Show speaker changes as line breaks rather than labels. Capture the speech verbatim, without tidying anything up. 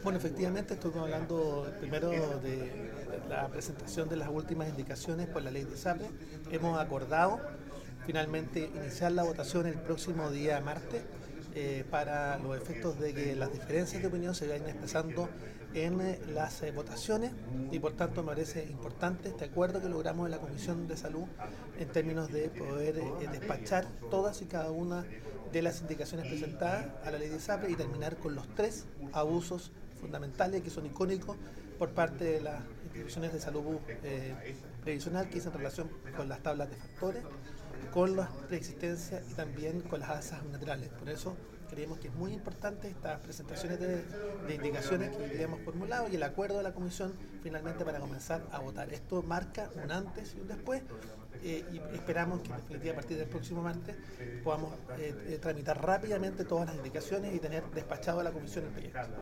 Bueno, efectivamente estuvimos hablando primero de la presentación de las últimas indicaciones por la ley de SAPE. Hemos acordado finalmente iniciar la votación el próximo día martes eh, para los efectos de que las diferencias de opinión se vayan expresando en eh, las eh, votaciones y por tanto me parece importante este acuerdo que logramos en la Comisión de Salud en términos de poder eh, despachar todas y cada una de las indicaciones presentadas a la ley de SAPE y terminar con los tres abusos fundamentales que son icónicos por parte de las instituciones de salud eh, previsional que hizo en relación con las tablas de factores, con las preexistencias y también con las alzas naturales. Por eso creemos que es muy importante estas presentaciones de, de indicaciones que hoy hemos formulado y el acuerdo de la Comisión finalmente para comenzar a votar. Esto marca un antes y un después eh, y esperamos que en definitiva a partir del próximo martes podamos eh, eh, tramitar rápidamente todas las indicaciones y tener despachado a la Comisión el proyecto.